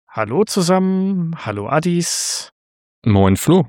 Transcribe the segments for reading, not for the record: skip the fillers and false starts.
Hallo zusammen, hallo Adis. Moin Flo.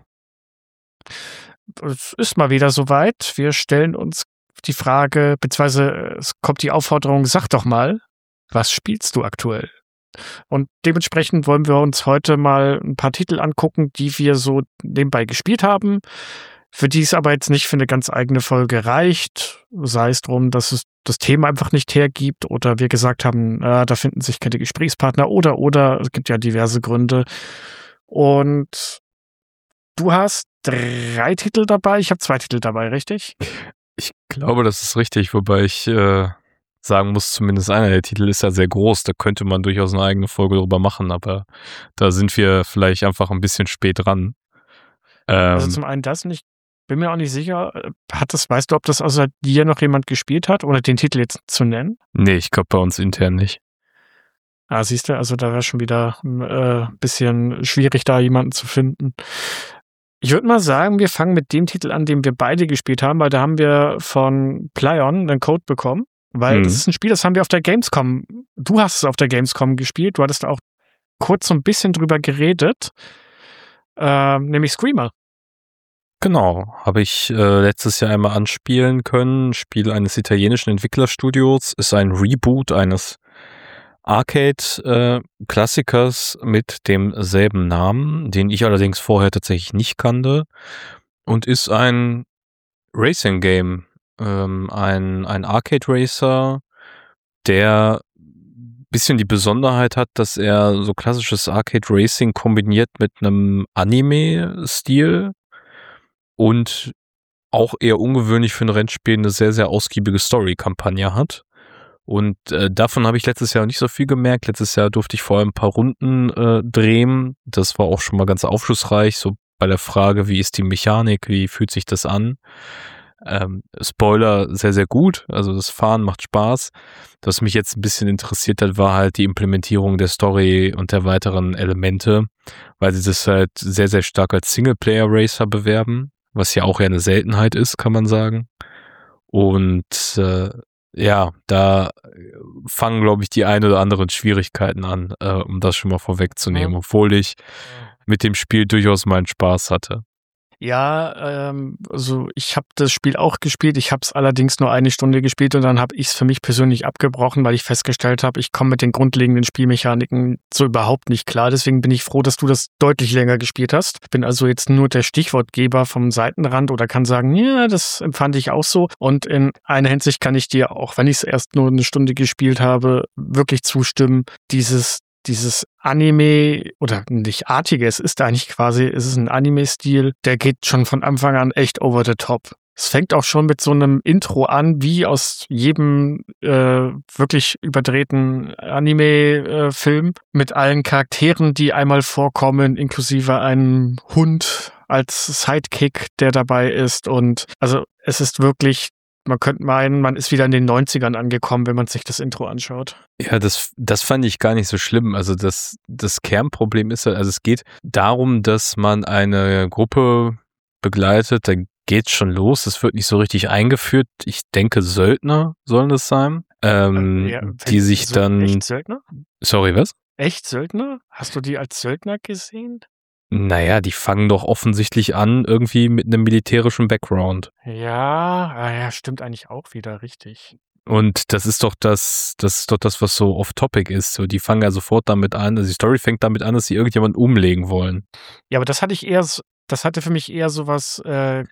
Es ist mal wieder soweit. Wir stellen uns die Frage, beziehungsweise es kommt die Aufforderung, sag doch mal, was spielst du aktuell? Und dementsprechend wollen wir uns heute mal ein paar Titel angucken, die wir so nebenbei gespielt haben, für die es aber jetzt nicht für eine ganz eigene Folge reicht. Sei es drum, dass es das Thema einfach nicht hergibt oder wir gesagt haben, da finden sich keine Gesprächspartner oder. Es gibt ja diverse Gründe. Und du hast 3 Titel dabei, ich habe 2 Titel dabei, richtig? Ich glaube, das ist richtig, wobei ich sagen muss, zumindest einer der Titel ist ja sehr groß, da könnte man durchaus eine eigene Folge drüber machen, aber da sind wir vielleicht einfach ein bisschen spät dran. Also zum einen das nicht, bin mir auch nicht sicher, weißt du, ob das außer dir noch jemand gespielt hat, ohne den Titel jetzt zu nennen? Nee, ich glaube bei uns intern nicht. Ah, siehst du, also da wäre schon wieder ein bisschen schwierig, da jemanden zu finden. Ich würde mal sagen, wir fangen mit dem Titel an, den wir beide gespielt haben, weil da haben wir von Plaion einen Code bekommen, weil das ist ein Spiel, das haben wir auf der Gamescom, du hast es auf der Gamescom gespielt, du hattest auch kurz so ein bisschen drüber geredet, nämlich Screamer. Genau, habe ich letztes Jahr einmal anspielen können. Spiel eines italienischen Entwicklerstudios, ist ein Reboot eines Arcade-Klassikers mit demselben Namen, den ich allerdings vorher tatsächlich nicht kannte, und ist ein Racing-Game, ein Arcade-Racer, der bisschen die Besonderheit hat, dass er so klassisches Arcade-Racing kombiniert mit einem Anime-Stil und auch eher ungewöhnlich für ein Rennspiel eine sehr, sehr ausgiebige Story-Kampagne hat. Und davon habe ich letztes Jahr nicht so viel gemerkt. Letztes Jahr durfte ich vor allem ein paar Runden drehen. Das war auch schon mal ganz aufschlussreich, so bei der Frage, wie ist die Mechanik, wie fühlt sich das an? Spoiler, sehr, sehr gut. Also das Fahren macht Spaß. Was mich jetzt ein bisschen interessiert hat, war halt die Implementierung der Story und der weiteren Elemente, weil sie das halt sehr, sehr stark als Singleplayer-Racer bewerben, was ja auch eher eine Seltenheit ist, kann man sagen. Und ja, da fangen, glaube ich, die ein oder anderen Schwierigkeiten an, um das schon mal vorwegzunehmen, obwohl ich mit dem Spiel durchaus meinen Spaß hatte. Ja, also ich habe das Spiel auch gespielt, ich habe es allerdings nur 1 Stunde gespielt und dann habe ich es für mich persönlich abgebrochen, weil ich festgestellt habe, ich komme mit den grundlegenden Spielmechaniken so überhaupt nicht klar. Deswegen bin ich froh, dass du das deutlich länger gespielt hast. Ich bin also jetzt nur der Stichwortgeber vom Seitenrand oder kann sagen, ja, das empfand ich auch so. Und in einer Hinsicht kann ich dir, auch wenn ich es erst nur 1 Stunde gespielt habe, wirklich zustimmen. Dieses Anime, oder nicht artige, es ist ein Anime-Stil, der geht schon von Anfang an echt over the top. Es fängt auch schon mit so einem Intro an, wie aus jedem wirklich überdrehten Anime-Film, mit allen Charakteren, die einmal vorkommen, inklusive einem Hund als Sidekick, der dabei ist. Und also es ist wirklich, man könnte meinen, man ist wieder in den 90ern angekommen, wenn man sich das Intro anschaut. Ja, das fand ich gar nicht so schlimm. Also das Kernproblem ist, also es geht darum, dass man eine Gruppe begleitet, da geht's schon los. Es wird nicht so richtig eingeführt. Ich denke, Söldner sollen es sein, die sich so dann... Echt Söldner? Sorry, was? Echt Söldner? Hast du die als Söldner gesehen? Naja, die fangen doch offensichtlich an, irgendwie mit einem militärischen Background. Ja, stimmt eigentlich auch wieder, richtig. Und das ist doch das, was so off-topic ist. So, die fangen ja sofort damit an, also die Story fängt damit an, dass sie irgendjemanden umlegen wollen. Ja, aber das hatte für mich eher sowas,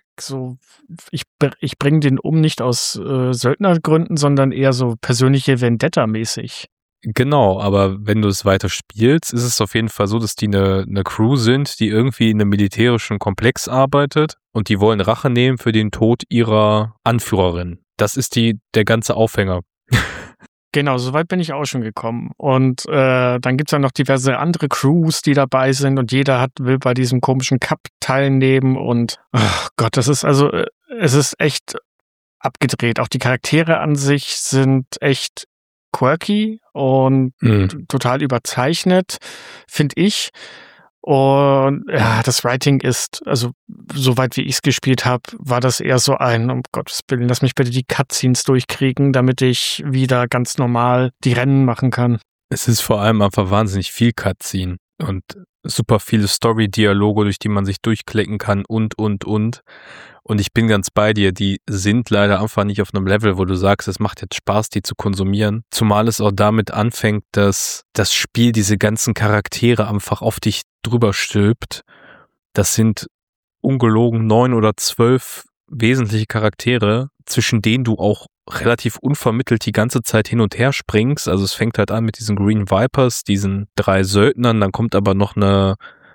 ich bringe den um nicht aus Söldnergründen, sondern eher so persönliche Vendetta-mäßig. Genau, aber wenn du es weiter spielst, ist es auf jeden Fall so, dass die eine Crew sind, die irgendwie in einem militärischen Komplex arbeitet und die wollen Rache nehmen für den Tod ihrer Anführerin. Das ist der ganze Aufhänger. Genau, soweit bin ich auch schon gekommen. Und dann gibt's ja noch diverse andere Crews, die dabei sind und jeder will bei diesem komischen Cup teilnehmen und oh Gott, es ist echt abgedreht. Auch die Charaktere an sich sind echt quirky und total überzeichnet, finde ich. Und ja, das Writing ist, also soweit wie ich es gespielt habe, war das eher so um Gottes Willen, lass mich bitte die Cutscenes durchkriegen, damit ich wieder ganz normal die Rennen machen kann. Es ist vor allem einfach wahnsinnig viel Cutscene und super viele Story-Dialoge, durch die man sich durchklicken kann und. Und ich bin ganz bei dir, die sind leider einfach nicht auf einem Level, wo du sagst, es macht jetzt Spaß, die zu konsumieren. Zumal es auch damit anfängt, dass das Spiel diese ganzen Charaktere einfach auf dich drüber stülpt. Das sind ungelogen 9 oder 12 wesentliche Charaktere, zwischen denen du auch relativ unvermittelt die ganze Zeit hin und her springst. Also es fängt halt an mit diesen Green Vipers, diesen 3 Söldnern, dann kommt aber noch eine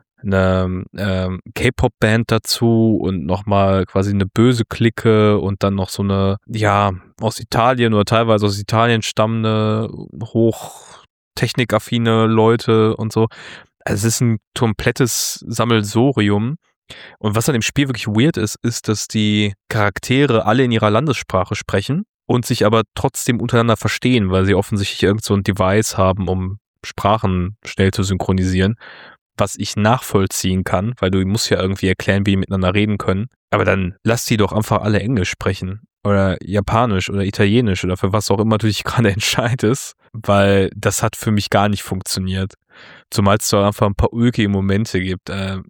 K-Pop-Band dazu und nochmal quasi eine böse Clique und dann noch so eine, ja, aus Italien oder teilweise aus Italien stammende, hochtechnikaffine Leute und so. Also es ist ein komplettes Sammelsurium. Und was an dem Spiel wirklich weird ist, ist, dass die Charaktere alle in ihrer Landessprache sprechen und sich aber trotzdem untereinander verstehen, weil sie offensichtlich irgend so ein Device haben, um Sprachen schnell zu synchronisieren, was ich nachvollziehen kann, weil du musst ja irgendwie erklären, wie die miteinander reden können. Aber dann lass die doch einfach alle Englisch sprechen oder Japanisch oder Italienisch oder für was auch immer du dich gerade entscheidest, weil das hat für mich gar nicht funktioniert. Zumal es da einfach ein paar ulkige Momente gibt.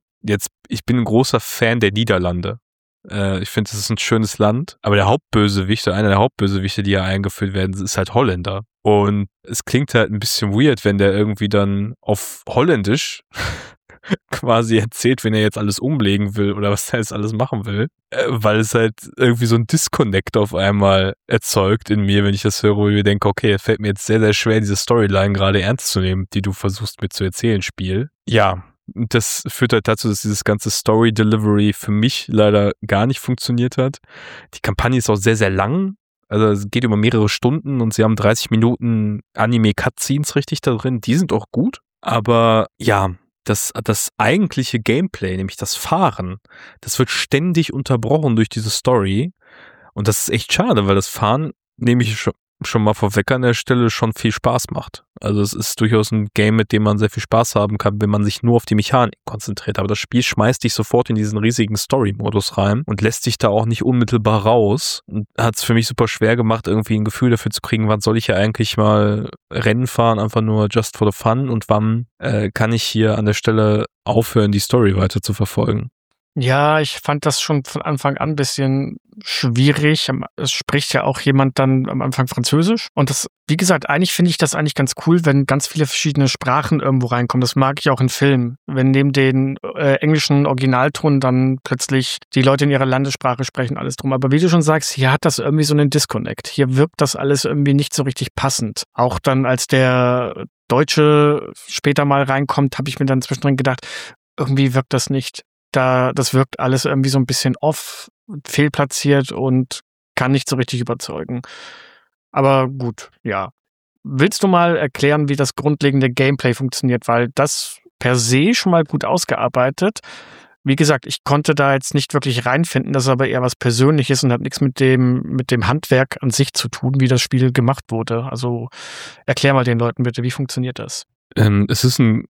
Ich bin ein großer Fan der Niederlande. Ich finde, es ist ein schönes Land, aber der Hauptbösewicht, einer der Hauptbösewichte, die ja eingeführt werden, ist halt Holländer. Und es klingt halt ein bisschen weird, wenn der irgendwie dann auf Holländisch quasi erzählt, wenn er jetzt alles umlegen will oder was er jetzt alles machen will, weil es halt irgendwie so ein Disconnect auf einmal erzeugt in mir, wenn ich das höre, wo ich mir denke, okay, es fällt mir jetzt sehr, sehr schwer, diese Storyline gerade ernst zu nehmen, die du versuchst mir zu erzählen, Spiel. Ja, das führt halt dazu, dass dieses ganze Story-Delivery für mich leider gar nicht funktioniert hat. Die Kampagne ist auch sehr, sehr lang. Also es geht über mehrere Stunden und sie haben 30 Minuten Anime-Cutscenes richtig da drin. Die sind auch gut. Aber ja, das eigentliche Gameplay, nämlich das Fahren, das wird ständig unterbrochen durch diese Story. Und das ist echt schade, weil das Fahren, nehme ich schon mal vorweg an der Stelle, schon viel Spaß macht. Also es ist durchaus ein Game, mit dem man sehr viel Spaß haben kann, wenn man sich nur auf die Mechanik konzentriert. Aber das Spiel schmeißt dich sofort in diesen riesigen Story-Modus rein und lässt dich da auch nicht unmittelbar raus. Und hat es für mich super schwer gemacht, irgendwie ein Gefühl dafür zu kriegen, wann soll ich ja eigentlich mal Rennen fahren, einfach nur just for the fun, und wann kann ich hier an der Stelle aufhören, die Story weiter zu verfolgen. Ja, ich fand das schon von Anfang an ein bisschen schwierig. Es spricht ja auch jemand dann am Anfang Französisch. Und das, wie gesagt, eigentlich finde ich das eigentlich ganz cool, wenn ganz viele verschiedene Sprachen irgendwo reinkommen. Das mag ich auch in Filmen. Wenn neben den englischen Originalton dann plötzlich die Leute in ihrer Landessprache sprechen, alles drum. Aber wie du schon sagst, hier hat das irgendwie so einen Disconnect. Hier wirkt das alles irgendwie nicht so richtig passend. Auch dann, als der Deutsche später mal reinkommt, habe ich mir dann zwischendrin gedacht, irgendwie wirkt das nicht. Das wirkt alles irgendwie so ein bisschen off, fehlplatziert und kann nicht so richtig überzeugen. Aber gut, ja. Willst du mal erklären, wie das grundlegende Gameplay funktioniert? Weil das per se schon mal gut ausgearbeitet. Wie gesagt, ich konnte da jetzt nicht wirklich reinfinden, das ist aber eher was Persönliches und hat nichts mit dem Handwerk an sich zu tun, wie das Spiel gemacht wurde. Also erklär mal den Leuten bitte, wie funktioniert das? Es ist ein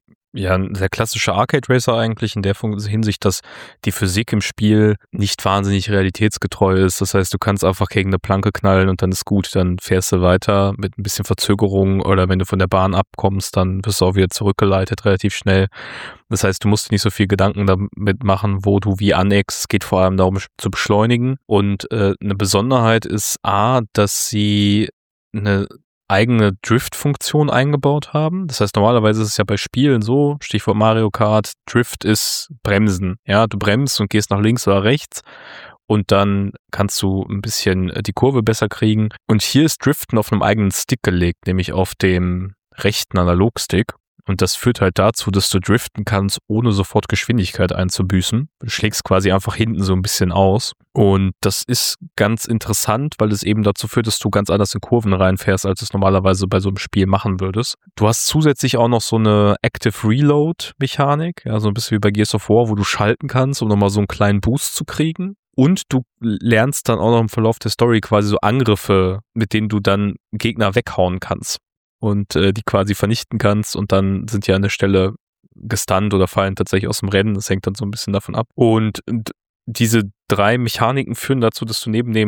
sehr klassischer Arcade Racer eigentlich in der Hinsicht, dass die Physik im Spiel nicht wahnsinnig realitätsgetreu ist. Das heißt, du kannst einfach gegen eine Planke knallen und dann ist gut, dann fährst du weiter mit ein bisschen Verzögerung, oder wenn du von der Bahn abkommst, dann wirst du auch wieder zurückgeleitet relativ schnell. Das heißt, du musst dir nicht so viel Gedanken damit machen, wo du wie aneckst. Es geht vor allem darum, zu beschleunigen. Und eine Besonderheit ist dass sie eine eigene Drift-Funktion eingebaut haben. Das heißt, normalerweise ist es ja bei Spielen so, Stichwort Mario Kart, Drift ist Bremsen. Ja, du bremst und gehst nach links oder rechts und dann kannst du ein bisschen die Kurve besser kriegen. Und hier ist Driften auf einem eigenen Stick gelegt, nämlich auf dem rechten Analogstick. Und das führt halt dazu, dass du driften kannst, ohne sofort Geschwindigkeit einzubüßen. Du schlägst quasi einfach hinten so ein bisschen aus. Und das ist ganz interessant, weil es eben dazu führt, dass du ganz anders in Kurven reinfährst, als es normalerweise bei so einem Spiel machen würdest. Du hast zusätzlich auch noch so eine Active Reload-Mechanik, ja, so ein bisschen wie bei Gears of War, wo du schalten kannst, um nochmal so einen kleinen Boost zu kriegen. Und du lernst dann auch noch im Verlauf der Story quasi so Angriffe, mit denen du dann Gegner weghauen kannst. Und die quasi vernichten kannst, und dann sind die an der Stelle gestunt oder fallen tatsächlich aus dem Rennen. Das hängt dann so ein bisschen davon ab. Und diese 3 Mechaniken führen dazu, dass du neben dem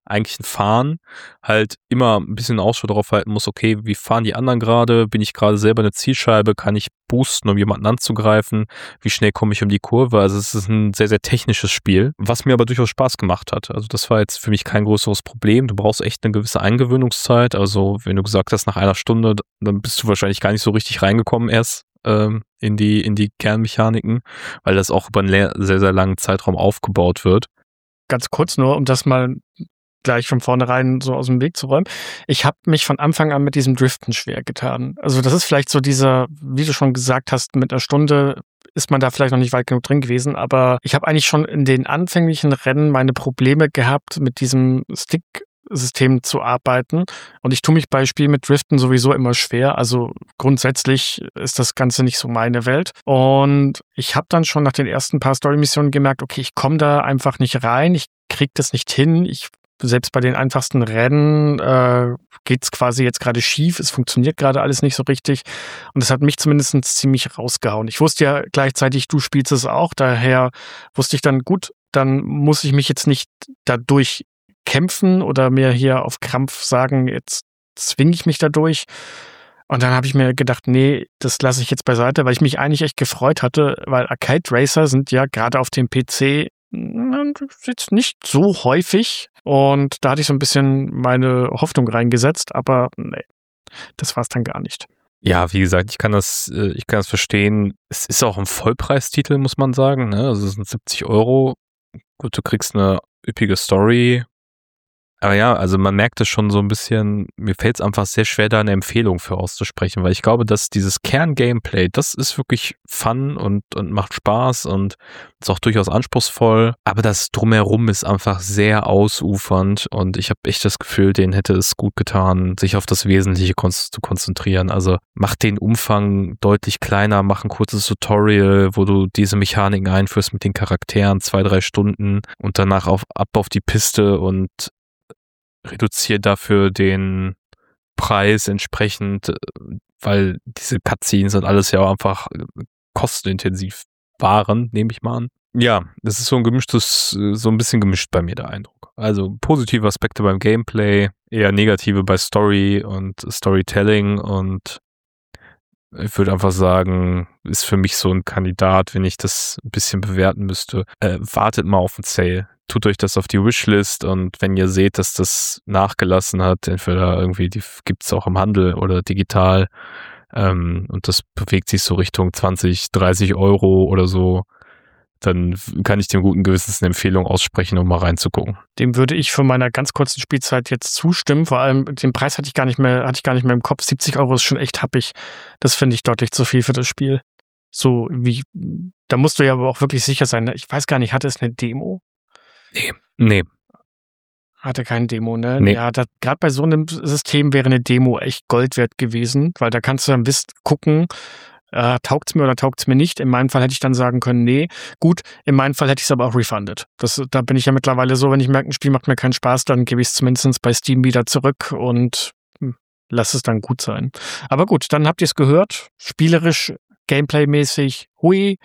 eigentlichen Fahren halt immer ein bisschen Ausschau darauf halten muss, okay, wie fahren die anderen gerade? Bin ich gerade selber eine Zielscheibe? Kann ich boosten, um jemanden anzugreifen? Wie schnell komme ich um die Kurve? Also es ist ein sehr, sehr technisches Spiel, was mir aber durchaus Spaß gemacht hat. Also das war jetzt für mich kein größeres Problem. Du brauchst echt eine gewisse Eingewöhnungszeit. Also wenn du gesagt hast, nach einer Stunde, dann bist du wahrscheinlich gar nicht so richtig reingekommen erst in die Kernmechaniken, weil das auch über einen sehr, sehr langen Zeitraum aufgebaut wird. Ganz kurz nur, um das mal gleich von vornherein so aus dem Weg zu räumen. Ich habe mich von Anfang an mit diesem Driften schwer getan. Also das ist vielleicht so dieser, wie du schon gesagt hast, mit einer Stunde ist man da vielleicht noch nicht weit genug drin gewesen, aber ich habe eigentlich schon in den anfänglichen Rennen meine Probleme gehabt, mit diesem Stick-System zu arbeiten. Und ich tue mich bei Spielen mit Driften sowieso immer schwer. Also grundsätzlich ist das Ganze nicht so meine Welt. Und ich habe dann schon nach den ersten paar Story-Missionen gemerkt, okay, ich komme da einfach nicht rein, ich krieg das nicht hin, selbst bei den einfachsten Rennen geht's quasi jetzt gerade schief, es funktioniert gerade alles nicht so richtig und das hat mich zumindest ziemlich rausgehauen. Ich wusste ja gleichzeitig, du spielst es auch, daher wusste ich dann, gut, dann muss ich mich jetzt nicht dadurch kämpfen oder mir hier auf Krampf sagen, jetzt zwinge ich mich dadurch. Und dann habe ich mir gedacht, nee, das lasse ich jetzt beiseite, weil ich mich eigentlich echt gefreut hatte, weil Arcade Racer sind ja gerade auf dem PC jetzt nicht so häufig und da hatte ich so ein bisschen meine Hoffnung reingesetzt, aber nee, das war es dann gar nicht. Ja, wie gesagt, ich kann das verstehen. Es ist auch ein Vollpreistitel, muss man sagen, ne? Also es sind 70 Euro. Gut, du kriegst eine üppige Story. Aber ja, also man merkt es schon so ein bisschen, mir fällt es einfach sehr schwer, da eine Empfehlung für auszusprechen, weil ich glaube, dass dieses Kern-Gameplay, das ist wirklich fun und macht Spaß und ist auch durchaus anspruchsvoll, aber das Drumherum ist einfach sehr ausufernd und ich habe echt das Gefühl, denen hätte es gut getan, sich auf das Wesentliche zu konzentrieren. Also mach den Umfang deutlich kleiner, mach ein kurzes Tutorial, wo du diese Mechaniken einführst mit den Charakteren, 2-3 Stunden und danach ab auf die Piste und reduziert dafür den Preis entsprechend, weil diese Cutscenes und alles ja einfach kostenintensiv waren, nehme ich mal an. Ja, das ist so ein bisschen gemischt bei mir, der Eindruck. Also positive Aspekte beim Gameplay, eher negative bei Story und Storytelling und ich würde einfach sagen, ist für mich so ein Kandidat, wenn ich das ein bisschen bewerten müsste. Wartet mal auf den Sale. Tut euch das auf die Wishlist und wenn ihr seht, dass das nachgelassen hat, entweder irgendwie, die gibt's auch im Handel oder digital und das bewegt sich so Richtung 20, 30 Euro oder so, dann kann ich dem guten Gewissens eine Empfehlung aussprechen, um mal reinzugucken. Dem würde ich von meiner ganz kurzen Spielzeit jetzt zustimmen. Vor allem den Preis hatte ich gar nicht mehr im Kopf. 70 Euro ist schon echt happig. Das finde ich deutlich zu viel für das Spiel. So wie, da musst du ja aber auch wirklich sicher sein. Ne? Ich weiß gar nicht, hatte es eine Demo? Nee. Hatte keine Demo, ne? Nee. Ja, gerade bei so einem System wäre eine Demo echt Gold wert gewesen, weil da kannst du dann gucken, taugt's mir oder taugt's mir nicht. In meinem Fall hätte ich dann sagen können, nee. Gut, in meinem Fall hätte ich es aber auch refunded. Da bin ich ja mittlerweile so, wenn ich merke, ein Spiel macht mir keinen Spaß, dann gebe ich es zumindest bei Steam wieder zurück und lass es dann gut sein. Aber gut, dann habt ihr es gehört. Spielerisch, Gameplay-mäßig, hui.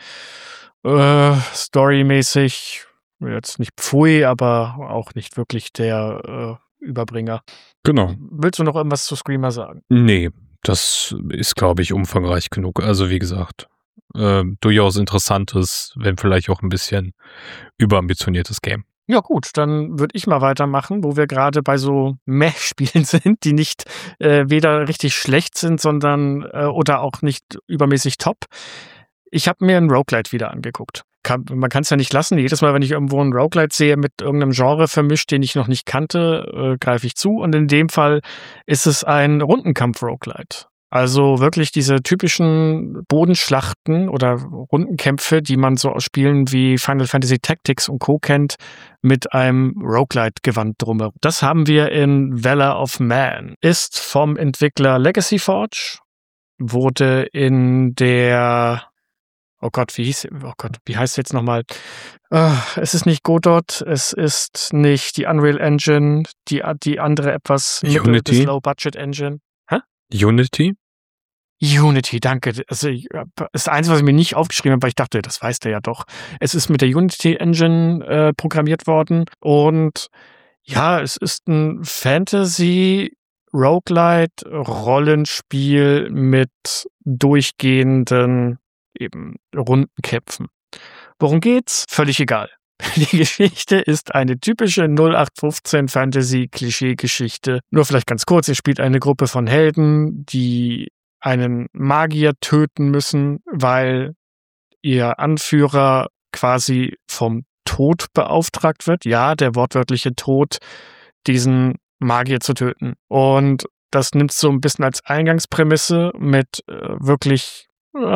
Story-mäßig, jetzt nicht pfui, aber auch nicht wirklich der Überbringer. Genau. Willst du noch irgendwas zu Screamer sagen? Nee, das ist, glaube ich, umfangreich genug. Also wie gesagt, durchaus interessantes, wenn vielleicht auch ein bisschen überambitioniertes Game. Ja gut, dann würde ich mal weitermachen, wo wir gerade bei so Meh-Spielen sind, die nicht weder richtig schlecht sind, sondern oder auch nicht übermäßig top. Ich habe mir ein Roguelite wieder angeguckt. Man kann es ja nicht lassen. Jedes Mal, wenn ich irgendwo einen Roguelite sehe mit irgendeinem Genre vermischt, den ich noch nicht kannte, greife ich zu. Und in dem Fall ist es ein Rundenkampf-Roguelite. Also wirklich diese typischen Bodenschlachten oder Rundenkämpfe, die man so aus Spielen wie Final Fantasy Tactics und Co. kennt, mit einem Roguelite-Gewand drumherum. Das haben wir in Valor of Man. Ist vom Entwickler Legacy Forge, wurde in der wie heißt es jetzt nochmal? Es ist nicht Godot, es ist nicht die Unreal Engine, die andere etwas Unity? Low-Budget Engine. Hä? Unity, danke. Also, das Einzige, was ich mir nicht aufgeschrieben habe, weil ich dachte, das weiß der ja doch. Es ist mit der Unity Engine programmiert worden und Ja, es ist ein Fantasy-Roguelite-Rollenspiel mit durchgehenden eben Rundenkämpfen. Worum geht's? Völlig egal. Die Geschichte ist eine typische 0815 Fantasy-Klischee-Geschichte. Nur vielleicht ganz kurz, ihr spielt eine Gruppe von Helden, die einen Magier töten müssen, weil ihr Anführer quasi vom Tod beauftragt wird. Ja, der wortwörtliche Tod, diesen Magier zu töten. Und das nimmt so ein bisschen als Eingangsprämisse mit wirklich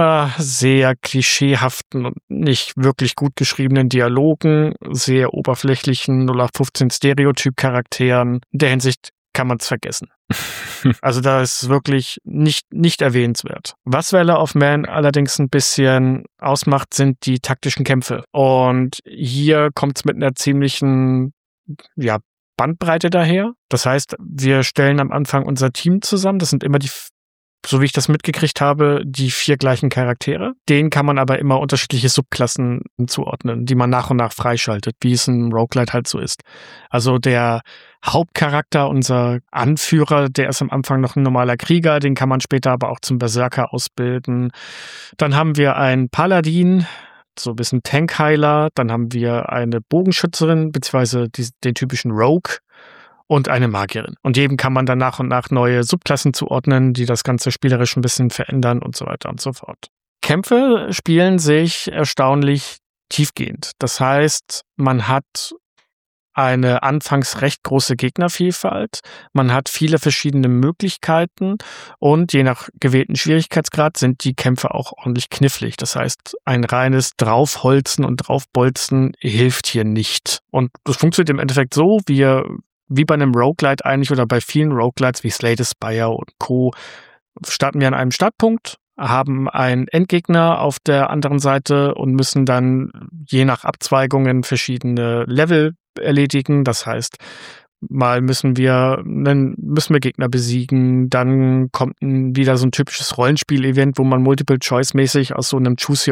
sehr klischeehaften und nicht wirklich gut geschriebenen Dialogen, sehr oberflächlichen 0815 Stereotyp-Charakteren. In der Hinsicht kann man es vergessen. Also da ist wirklich nicht erwähnenswert. Was Valor of Man allerdings ein bisschen ausmacht, sind die taktischen Kämpfe. Und hier kommt es mit einer ziemlichen Bandbreite daher. Das heißt, wir stellen am Anfang unser Team zusammen. Das sind immer so wie ich das mitgekriegt habe, die 4 gleichen Charaktere. Denen kann man aber immer unterschiedliche Subklassen zuordnen, die man nach und nach freischaltet, wie es in Roguelite halt so ist. Also der Hauptcharakter, unser Anführer, der ist am Anfang noch ein normaler Krieger, den kann man später aber auch zum Berserker ausbilden. Dann haben wir einen Paladin, so ein bisschen Tankheiler. Dann haben wir eine Bogenschützerin, beziehungsweise den typischen Rogue. Und eine Magierin. Und jedem kann man dann nach und nach neue Subklassen zuordnen, die das Ganze spielerisch ein bisschen verändern und so weiter und so fort. Kämpfe spielen sich erstaunlich tiefgehend. Das heißt, man hat eine anfangs recht große Gegnervielfalt, man hat viele verschiedene Möglichkeiten und je nach gewählten Schwierigkeitsgrad sind die Kämpfe auch ordentlich knifflig. Das heißt, ein reines Draufholzen und Draufbolzen hilft hier nicht. Und das funktioniert im Endeffekt so, wie bei einem Roguelite eigentlich oder bei vielen Roguelites wie Slay the Spire und Co. starten wir an einem Startpunkt, haben einen Endgegner auf der anderen Seite und müssen dann je nach Abzweigungen verschiedene Level erledigen. Das heißt, mal müssen wir Gegner besiegen, dann kommt wieder so ein typisches Rollenspiel-Event, wo man Multiple-Choice-mäßig aus so einem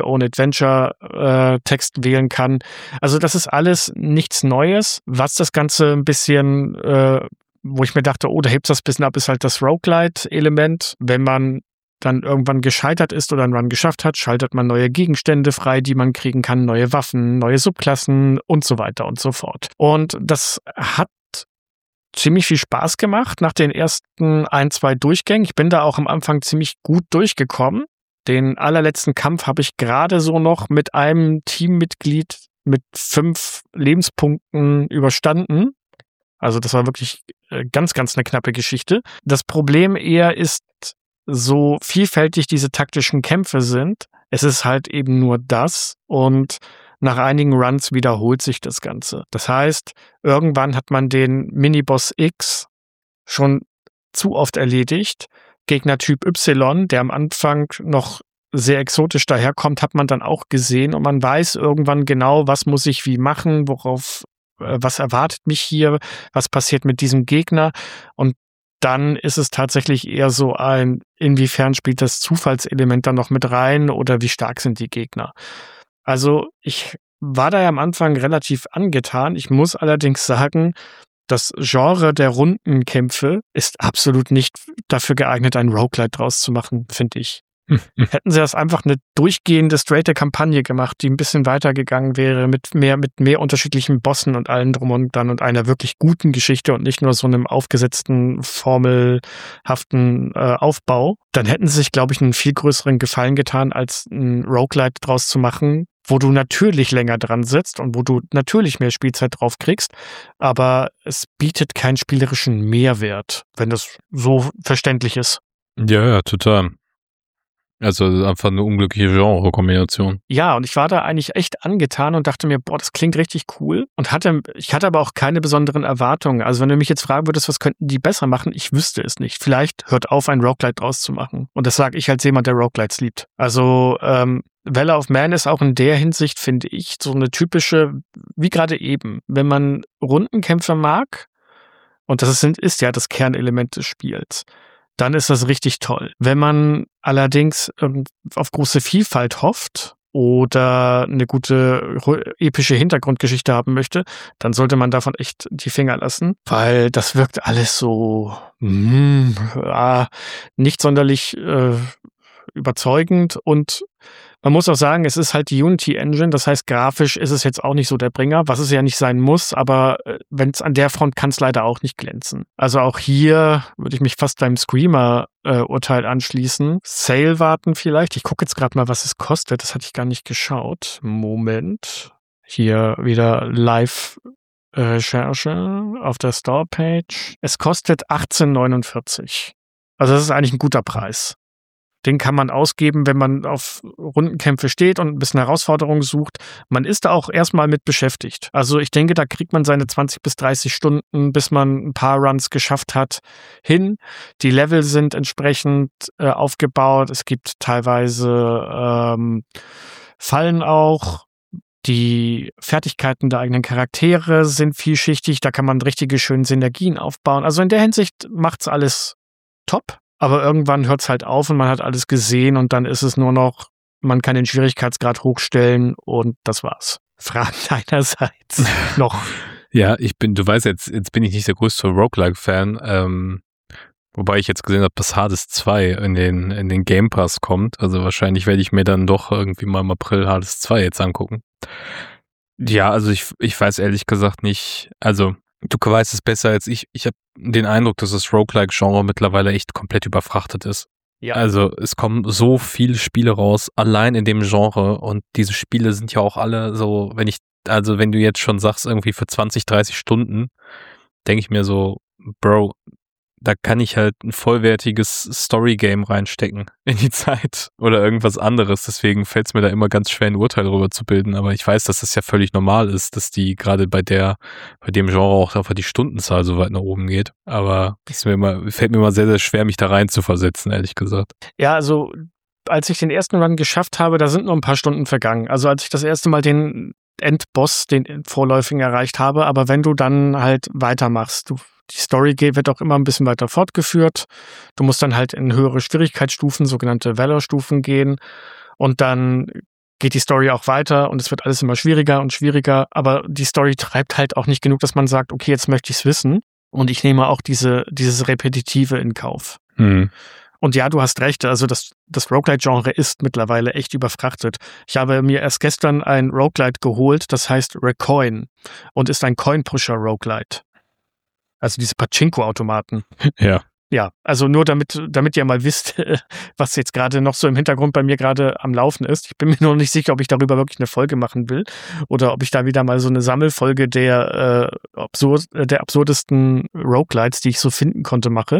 Choose-Your-Own-Adventure-Text wählen kann. Also das ist alles nichts Neues. Was das Ganze ein bisschen, wo ich mir dachte, da hebt das ein bisschen ab, ist halt das Roguelite-Element. Wenn man dann irgendwann gescheitert ist oder einen Run geschafft hat, schaltet man neue Gegenstände frei, die man kriegen kann, neue Waffen, neue Subklassen und so weiter und so fort. Und das hat ziemlich viel Spaß gemacht nach den ersten 1, 2 Durchgängen. Ich bin da auch am Anfang ziemlich gut durchgekommen. Den allerletzten Kampf habe ich gerade so noch mit einem Teammitglied mit 5 Lebenspunkten überstanden. Also das war wirklich ganz, ganz eine knappe Geschichte. Das Problem eher ist, so vielfältig diese taktischen Kämpfe sind, es ist halt eben nur das und nach einigen Runs wiederholt sich das Ganze. Das heißt, irgendwann hat man den Miniboss X schon zu oft erledigt. Gegnertyp Y, der am Anfang noch sehr exotisch daherkommt, hat man dann auch gesehen und man weiß irgendwann genau, was muss ich wie machen, was erwartet mich hier, was passiert mit diesem Gegner und dann ist es tatsächlich eher so inwiefern spielt das Zufallselement dann noch mit rein oder wie stark sind die Gegner. Also ich war da ja am Anfang relativ angetan. Ich muss allerdings sagen, das Genre der Rundenkämpfe ist absolut nicht dafür geeignet, ein Roguelite draus zu machen, finde ich. Hätten sie das einfach eine durchgehende, straighte Kampagne gemacht, die ein bisschen weitergegangen wäre, mit mehr unterschiedlichen Bossen und allem drum und dran und einer wirklich guten Geschichte und nicht nur so einem aufgesetzten, formelhaften Aufbau, dann hätten sie sich, glaube ich, einen viel größeren Gefallen getan, als ein Roguelite draus zu machen, wo du natürlich länger dran sitzt und wo du natürlich mehr Spielzeit drauf kriegst, aber es bietet keinen spielerischen Mehrwert, wenn das so verständlich ist. Ja, total. Also einfach eine unglückliche Genre-Kombination. Ja, und ich war da eigentlich echt angetan und dachte mir, boah, das klingt richtig cool. Und ich hatte aber auch keine besonderen Erwartungen. Also wenn du mich jetzt fragen würdest, was könnten die besser machen, ich wüsste es nicht. Vielleicht hört auf, ein Roguelite draus zu machen. Und das sage ich als jemand, der Roguelites liebt. Also Valor of Man ist auch in der Hinsicht, finde ich, so eine typische, wie gerade eben, wenn man Rundenkämpfe mag, und das ist ja das Kernelement des Spiels, dann ist das richtig toll. Wenn man allerdings auf große Vielfalt hofft oder eine gute epische Hintergrundgeschichte haben möchte, dann sollte man davon echt die Finger lassen, weil das wirkt alles so nicht sonderlich überzeugend, und man muss auch sagen, es ist halt die Unity Engine, das heißt, grafisch ist es jetzt auch nicht so der Bringer, was es ja nicht sein muss, aber wenn es an der Front kann es leider auch nicht glänzen. Also auch hier würde ich mich fast beim Screamer-Urteil anschließen. Sale warten vielleicht. Ich gucke jetzt gerade mal, was es kostet. Das hatte ich gar nicht geschaut. Moment. Hier wieder Live-Recherche auf der Store-Page. Es kostet 18,49. Also das ist eigentlich ein guter Preis. Den kann man ausgeben, wenn man auf Rundenkämpfe steht und ein bisschen Herausforderungen sucht. Man ist da auch erstmal mit beschäftigt. Also ich denke, da kriegt man seine 20 bis 30 Stunden, bis man ein paar Runs geschafft hat, hin. Die Level sind entsprechend aufgebaut. Es gibt teilweise Fallen auch. Die Fertigkeiten der eigenen Charaktere sind vielschichtig. Da kann man richtige schöne Synergien aufbauen. Also in der Hinsicht macht's alles top. Aber irgendwann hört es halt auf und man hat alles gesehen und dann ist es nur noch, man kann den Schwierigkeitsgrad hochstellen und das war's. Fragen deinerseits noch? Ja, du weißt, jetzt bin ich nicht der größte Roguelike-Fan, wobei ich jetzt gesehen habe, dass Hades 2 in den Game Pass kommt. Also wahrscheinlich werde ich mir dann doch irgendwie mal im April Hades 2 jetzt angucken. Ja, also ich weiß ehrlich gesagt nicht, also du weißt es besser als ich. Ich habe den Eindruck, dass das Roguelike-Genre mittlerweile echt komplett überfrachtet ist. Ja. Also es kommen so viele Spiele raus, allein in dem Genre, und diese Spiele sind ja auch alle so, wenn du jetzt schon sagst, irgendwie für 20, 30 Stunden, denke ich mir so, Bro, da kann ich halt ein vollwertiges Story-Game reinstecken in die Zeit oder irgendwas anderes. Deswegen fällt es mir da immer ganz schwer, ein Urteil darüber zu bilden. Aber ich weiß, dass das ja völlig normal ist, dass die gerade bei dem Genre auch einfach die Stundenzahl so weit nach oben geht. Aber es fällt mir immer sehr, sehr schwer, mich da rein zu versetzen, ehrlich gesagt. Ja, also als ich den ersten Run geschafft habe, da sind nur ein paar Stunden vergangen. Also als ich das erste Mal den Endboss, den vorläufigen erreicht habe, aber wenn du dann halt weitermachst, die Story wird auch immer ein bisschen weiter fortgeführt. Du musst dann halt in höhere Schwierigkeitsstufen, sogenannte Valor-Stufen gehen. Und dann geht die Story auch weiter und es wird alles immer schwieriger und schwieriger. Aber die Story treibt halt auch nicht genug, dass man sagt, okay, jetzt möchte ich es wissen. Und ich nehme auch dieses Repetitive in Kauf. Und ja, du hast recht, also das Roguelite-Genre ist mittlerweile echt überfrachtet. Ich habe mir erst gestern ein Roguelite geholt, das heißt Recoin und ist ein Coin-Pusher-Roguelite. Also diese Pachinko-Automaten. Ja. Ja, also nur damit ihr mal wisst, was jetzt gerade noch so im Hintergrund bei mir gerade am Laufen ist. Ich bin mir noch nicht sicher, ob ich darüber wirklich eine Folge machen will oder ob ich da wieder mal so eine Sammelfolge der absurdesten Roguelites, die ich so finden konnte, mache.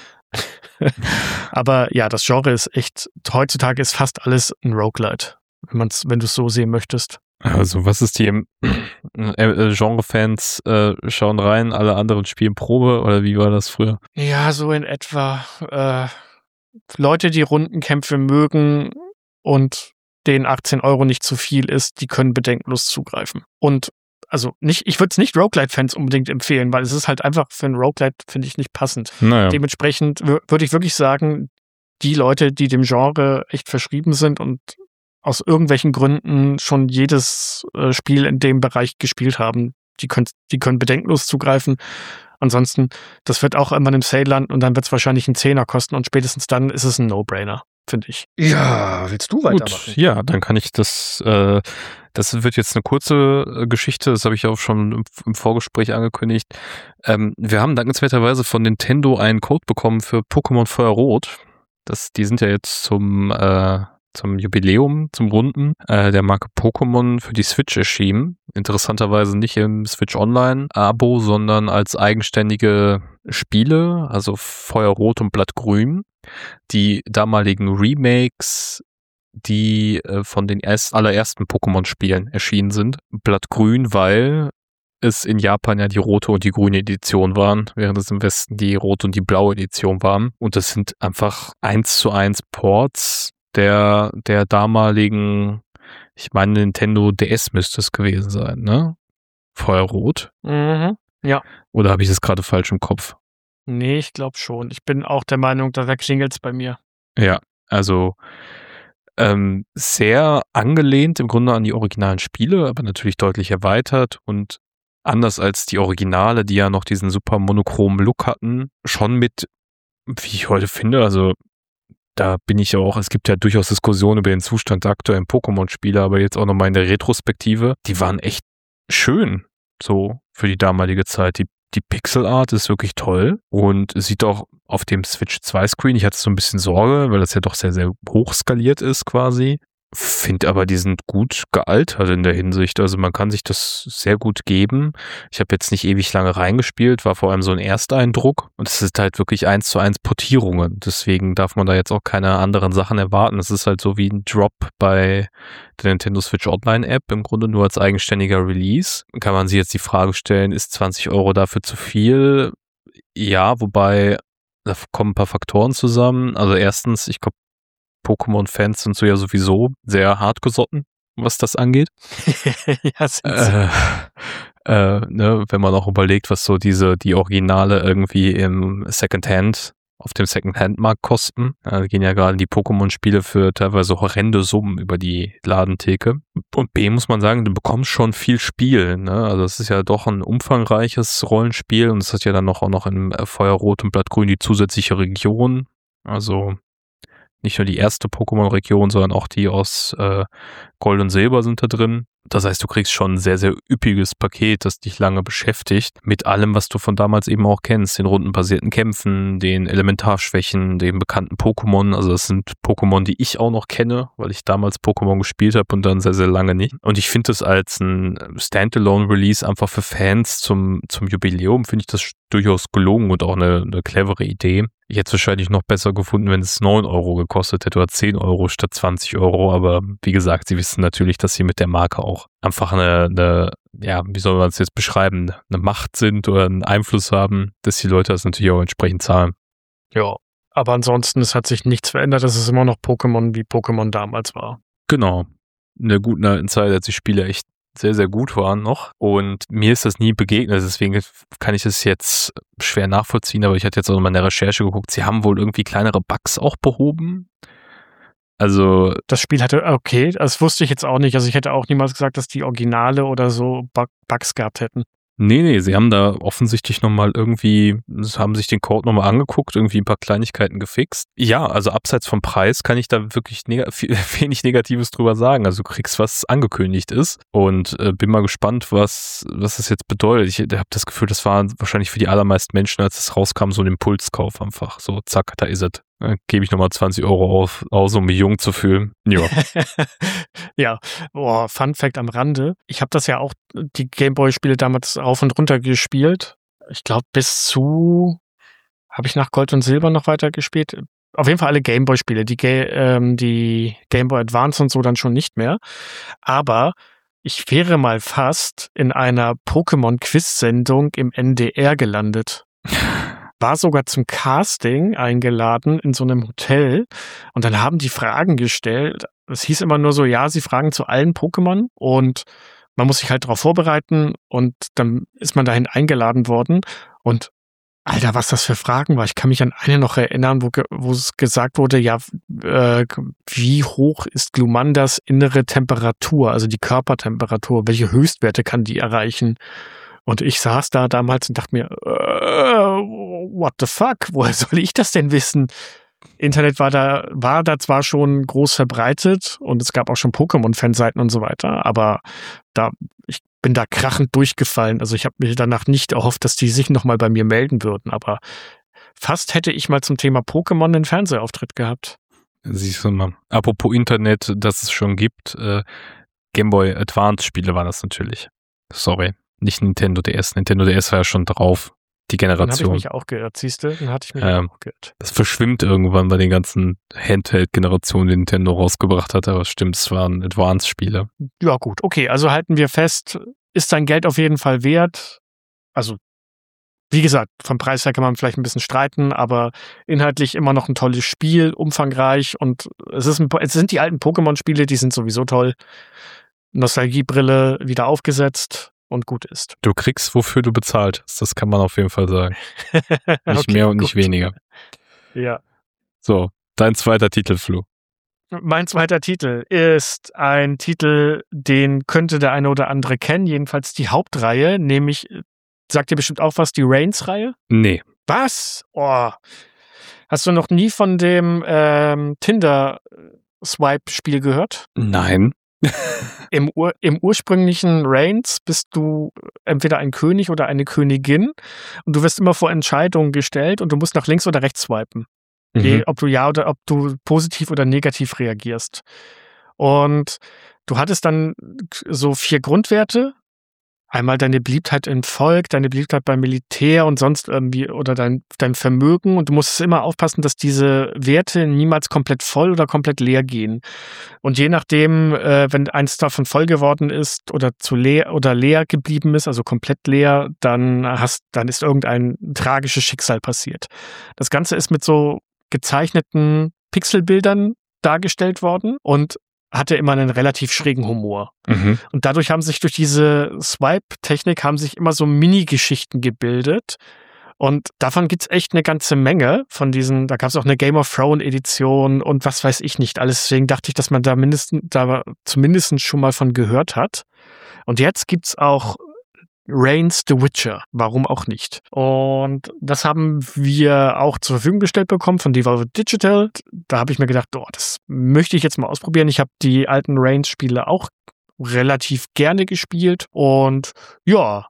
Aber ja, das Genre ist echt, heutzutage ist fast alles ein Roguelite, wenn du es so sehen möchtest. Also was ist die Genre-Fans schauen rein, alle anderen spielen Probe, oder wie war das früher? Ja, so in etwa. Leute, die Rundenkämpfe mögen und denen 18 € nicht zu viel ist, die können bedenkenlos zugreifen. Und also ich würde es nicht Roguelite-Fans unbedingt empfehlen, weil es ist halt einfach für ein Roguelite, finde ich, nicht passend. Naja. Dementsprechend würde ich wirklich sagen, die Leute, die dem Genre echt verschrieben sind und aus irgendwelchen Gründen schon jedes Spiel in dem Bereich gespielt haben, die können bedenkenlos zugreifen. Ansonsten, das wird auch immer im Sale landen und dann wird es wahrscheinlich einen Zehner kosten und spätestens dann ist es ein No-Brainer, finde ich. Ja, willst du weitermachen? Gut, ja, dann kann ich das wird jetzt eine kurze Geschichte, das habe ich auch schon im Vorgespräch angekündigt. Wir haben dankenswerterweise von Nintendo einen Code bekommen für Pokémon Feuerrot. Die sind ja jetzt zum Jubiläum, zum Runden der Marke Pokémon für die Switch erschienen. Interessanterweise nicht im Switch Online-Abo, sondern als eigenständige Spiele, also Feuerrot und Blattgrün. Die damaligen Remakes, die von den allerersten Pokémon-Spielen erschienen sind. Blattgrün, weil es in Japan ja die rote und die grüne Edition waren, während es im Westen die rote und die blaue Edition waren. Und das sind einfach 1:1 Ports der damaligen, ich meine Nintendo DS müsste es gewesen sein, ne? Feuerrot. Mhm, ja. Oder habe ich das gerade falsch im Kopf? Nee, ich glaube schon. Ich bin auch der Meinung, da klingelt's bei mir. Ja, also Sehr angelehnt im Grunde an die originalen Spiele, aber natürlich deutlich erweitert und anders als die Originale, die ja noch diesen super monochromen Look hatten, schon mit, wie ich heute finde, also da bin ich ja auch, es gibt ja durchaus Diskussionen über den Zustand der aktuellen Pokémon-Spiele, aber jetzt auch nochmal in der Retrospektive, die waren echt schön, so für die damalige Zeit. Die Pixelart ist wirklich toll und es sieht auch auf dem Switch 2 Screen, ich hatte so ein bisschen Sorge, weil das ja doch sehr, sehr hoch skaliert ist quasi. Finde aber, die sind gut gealtert in der Hinsicht. Also man kann sich das sehr gut geben. Ich habe jetzt nicht ewig lange reingespielt, war vor allem so ein Ersteindruck. Und es ist halt wirklich 1:1 Portierungen. Deswegen darf man da jetzt auch keine anderen Sachen erwarten. Es ist halt so wie ein Drop bei der Nintendo Switch Online App, im Grunde nur als eigenständiger Release. Kann man sich jetzt die Frage stellen, ist 20 € dafür zu viel? Ja, wobei da kommen ein paar Faktoren zusammen. Also erstens, ich glaube, Pokémon-Fans sind so ja sowieso sehr hartgesotten, was das angeht. Ja, sind sie. Ne, wenn man auch überlegt, was so die Originale irgendwie im auf dem Secondhand-Markt kosten. Da gehen ja gerade die Pokémon-Spiele für teilweise horrende Summen über die Ladentheke. Und B muss man sagen, du bekommst schon viel Spiel. Ne? Also es ist ja doch ein umfangreiches Rollenspiel und es hat ja dann auch noch in Feuerrot und Blattgrün die zusätzliche Region. Also nicht nur die erste Pokémon-Region, sondern auch die aus Gold und Silber sind da drin. Das heißt, du kriegst schon ein sehr, sehr üppiges Paket, das dich lange beschäftigt, mit allem, was du von damals eben auch kennst. Den rundenbasierten Kämpfen, den Elementarschwächen, den bekannten Pokémon. Also das sind Pokémon, die ich auch noch kenne, weil ich damals Pokémon gespielt habe und dann sehr, sehr lange nicht. Und ich finde das als ein Standalone-Release einfach für Fans zum Jubiläum, finde ich das durchaus gelungen und auch eine clevere Idee. Ich hätte es wahrscheinlich noch besser gefunden, wenn es 9 € gekostet hätte oder 10 € statt 20 €. Aber wie gesagt, sie wissen natürlich, dass sie mit der Marke auch einfach eine, wie soll man es jetzt beschreiben, eine Macht sind oder einen Einfluss haben, dass die Leute das natürlich auch entsprechend zahlen. Ja, aber ansonsten, es hat sich nichts verändert. Es ist immer noch Pokémon, wie Pokémon damals war. Genau. In der guten alten Zeit, als die Spiele echt sehr, sehr gut waren noch. Und mir ist das nie begegnet, deswegen kann ich das jetzt schwer nachvollziehen, aber ich hatte jetzt auch mal in der Recherche geguckt, sie haben wohl irgendwie kleinere Bugs auch behoben. Also das Spiel hatte, okay, das wusste ich jetzt auch nicht. Also ich hätte auch niemals gesagt, dass die Originale oder so Bugs gehabt hätten. Nee, sie haben da offensichtlich nochmal irgendwie, haben sich den Code nochmal angeguckt, irgendwie ein paar Kleinigkeiten gefixt. Ja, also abseits vom Preis kann ich da wirklich wenig Negatives drüber sagen. Also du kriegst, was angekündigt ist und bin mal gespannt, was das jetzt bedeutet. Ich habe das Gefühl, das war wahrscheinlich für die allermeisten Menschen, als es rauskam, so ein Impulskauf einfach. So, zack, da ist es. Gebe ich nochmal 20 € aus, um mich jung zu fühlen. Ja. Ja, Fun Fact am Rande. Ich habe das ja auch, die Gameboy-Spiele damals rauf und runter gespielt. Ich glaube, habe ich nach Gold und Silber noch weiter gespielt. Auf jeden Fall alle Gameboy-Spiele. Die Gameboy Advance und so dann schon nicht mehr. Aber ich wäre mal fast in einer Pokémon-Quiz-Sendung im NDR gelandet. War sogar zum Casting eingeladen in so einem Hotel und dann haben die Fragen gestellt. Es hieß immer nur so, ja, sie fragen zu allen Pokémon und man muss sich halt darauf vorbereiten und dann ist man dahin eingeladen worden und Alter, was das für Fragen war. Ich kann mich an eine noch erinnern, wo es gesagt wurde, ja, wie hoch ist Glumanders innere Temperatur, also die Körpertemperatur, welche Höchstwerte kann die erreichen? Und ich saß da damals und dachte mir, what the fuck? Woher soll ich das denn wissen? Internet war da zwar schon groß verbreitet und es gab auch schon Pokémon-Fanseiten und so weiter, aber ich bin da krachend durchgefallen. Also ich habe mir danach nicht erhofft, dass die sich nochmal bei mir melden würden, aber fast hätte ich mal zum Thema Pokémon einen Fernsehauftritt gehabt. Siehst du mal. Apropos Internet, das es schon gibt, Gameboy Advance Spiele waren das natürlich. Sorry. Nicht Nintendo DS. Nintendo DS war ja schon drauf. Die Generation. Dann hatte ich mich auch geirrt, siehst du? Dann hatte ich mich auch geirrt. Das verschwimmt irgendwann bei den ganzen Handheld-Generationen, die Nintendo rausgebracht hat. Aber stimmt, es waren Advanced-Spiele. Ja gut, okay. Also halten wir fest, ist dein Geld auf jeden Fall wert. Also, wie gesagt, vom Preis her kann man vielleicht ein bisschen streiten, aber inhaltlich immer noch ein tolles Spiel, umfangreich und es sind die alten Pokémon-Spiele, die sind sowieso toll. Nostalgiebrille wieder aufgesetzt. Und gut ist. Du kriegst, wofür du bezahlt hast. Das kann man auf jeden Fall sagen. Nicht Okay, mehr und gut. nicht weniger. Ja. So, dein zweiter Titel, Flo. Mein zweiter Titel ist ein Titel, den könnte der eine oder andere kennen, jedenfalls die Hauptreihe, nämlich, sagt dir bestimmt auch was, die Reigns-Reihe? Nee. Was? Oh. Hast du noch nie von dem Tinder-Swipe-Spiel gehört? Nein. Im ursprünglichen Reigns bist du entweder ein König oder eine Königin und du wirst immer vor Entscheidungen gestellt und du musst nach links oder rechts swipen. Ob du ja oder ob du positiv oder negativ reagierst. Und du hattest dann so 4 Grundwerte. Einmal deine Beliebtheit im Volk, deine Beliebtheit beim Militär und sonst irgendwie oder dein Vermögen. Und du musst immer aufpassen, dass diese Werte niemals komplett voll oder komplett leer gehen. Und je nachdem, wenn eins davon voll geworden ist oder zu leer oder leer geblieben ist, also komplett leer, dann ist irgendein tragisches Schicksal passiert. Das Ganze ist mit so gezeichneten Pixelbildern dargestellt worden und hatte immer einen relativ schrägen Humor. Und dadurch haben sich durch diese Swipe-Technik immer so Mini-Geschichten gebildet. Und davon gibt's echt eine ganze Menge von diesen, da gab's auch eine Game of Thrones Edition und was weiß ich nicht alles. Deswegen dachte ich, dass man da zumindest schon mal von gehört hat. Und jetzt gibt's auch Reigns the Witcher, warum auch nicht. Und das haben wir auch zur Verfügung gestellt bekommen von Devolver Digital. Da habe ich mir gedacht, das möchte ich jetzt mal ausprobieren. Ich habe die alten Reigns-Spiele auch relativ gerne gespielt und ja,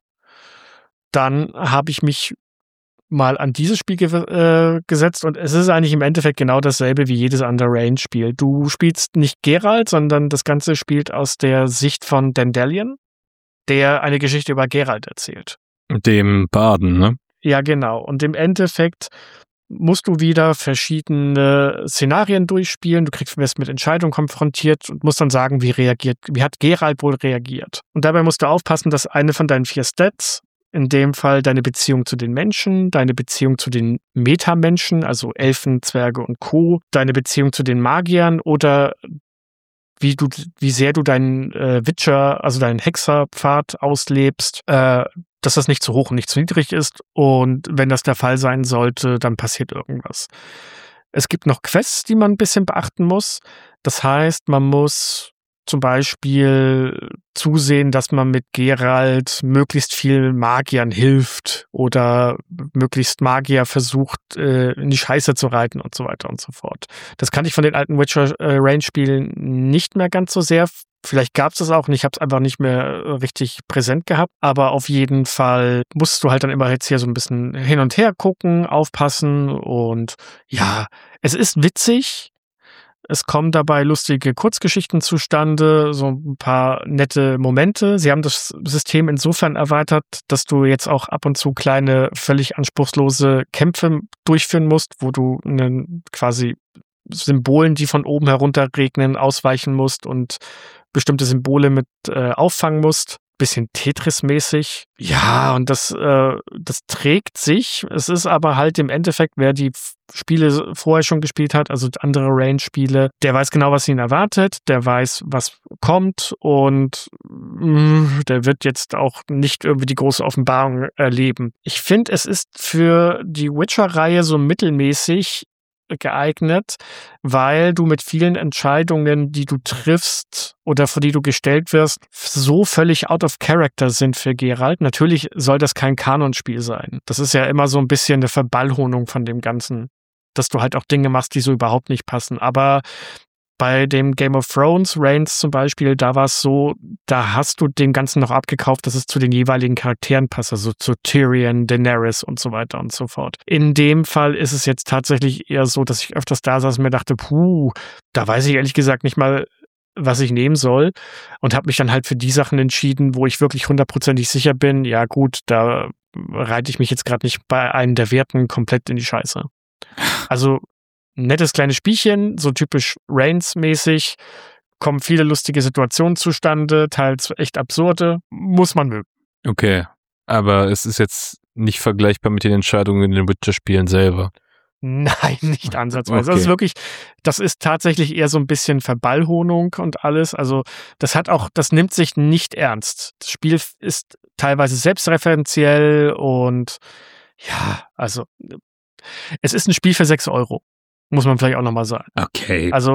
dann habe ich mich mal an dieses Spiel gesetzt und es ist eigentlich im Endeffekt genau dasselbe wie jedes andere Reigns-Spiel. Du spielst nicht Geralt, sondern das Ganze spielt aus der Sicht von Dandelion, der eine Geschichte über Geralt erzählt. Dem Baden, ne? Ja, genau. Und im Endeffekt musst du wieder verschiedene Szenarien durchspielen. Du wirst mit Entscheidungen konfrontiert und musst dann sagen, wie hat Geralt wohl reagiert. Und dabei musst du aufpassen, dass eine von deinen 4 Stats, in dem Fall deine Beziehung zu den Menschen, deine Beziehung zu den Metamenschen, also Elfen, Zwerge und Co., deine Beziehung zu den Magiern oder wie sehr du deinen Witcher, also deinen Hexerpfad auslebst, dass das nicht zu hoch und nicht zu niedrig ist. Und wenn das der Fall sein sollte, dann passiert irgendwas. Es gibt noch Quests, die man ein bisschen beachten muss. Das heißt, man muss zum Beispiel zusehen, dass man mit Geralt möglichst viel Magiern hilft oder möglichst Magier versucht, in die Scheiße zu reiten und so weiter und so fort. Das kannte ich von den alten Witcher-Range-Spielen nicht mehr ganz so sehr. Vielleicht gab es das auch und ich habe es einfach nicht mehr richtig präsent gehabt. Aber auf jeden Fall musst du halt dann immer jetzt hier so ein bisschen hin und her gucken, aufpassen und ja, es ist witzig. Es kommen dabei lustige Kurzgeschichten zustande, so ein paar nette Momente. Sie haben das System insofern erweitert, dass du jetzt auch ab und zu kleine, völlig anspruchslose Kämpfe durchführen musst, wo du quasi Symbolen, die von oben herunter regnen, ausweichen musst und bestimmte Symbole mit auffangen musst. Bisschen Tetris-mäßig. Ja, und das trägt sich. Es ist aber halt im Endeffekt, wer die Spiele vorher schon gespielt hat, also andere Range-Spiele, der weiß genau, was ihn erwartet, der weiß, was kommt und der wird jetzt auch nicht irgendwie die große Offenbarung erleben. Ich finde, es ist für die Witcher-Reihe so mittelmäßig geeignet, weil du mit vielen Entscheidungen, die du triffst oder vor die du gestellt wirst, so völlig out of character sind für Geralt. Natürlich soll das kein Kanonspiel sein. Das ist ja immer so ein bisschen eine Verballhornung von dem Ganzen, dass du halt auch Dinge machst, die so überhaupt nicht passen. Aber bei dem Game of Thrones Reigns zum Beispiel, da war es so, da hast du dem Ganzen noch abgekauft, dass es zu den jeweiligen Charakteren passt, also zu Tyrion, Daenerys und so weiter und so fort. In dem Fall ist es jetzt tatsächlich eher so, dass ich öfters da saß und mir dachte, da weiß ich ehrlich gesagt nicht mal, was ich nehmen soll und habe mich dann halt für die Sachen entschieden, wo ich wirklich 100%ig sicher bin, ja gut, da reite ich mich jetzt gerade nicht bei einem der Werten komplett in die Scheiße. Also nettes kleines Spielchen, so typisch Reigns-mäßig, kommen viele lustige Situationen zustande, teils echt absurde, muss man mögen. Okay, aber es ist jetzt nicht vergleichbar mit den Entscheidungen in den Witcher-Spielen selber. Nein, nicht ansatzweise. Okay. Das ist tatsächlich eher so ein bisschen Verballhornung und alles. Also das nimmt sich nicht ernst. Das Spiel ist teilweise selbstreferenziell und ja, also es ist ein Spiel für 6 €. Muss man vielleicht auch nochmal sagen. Okay. Also es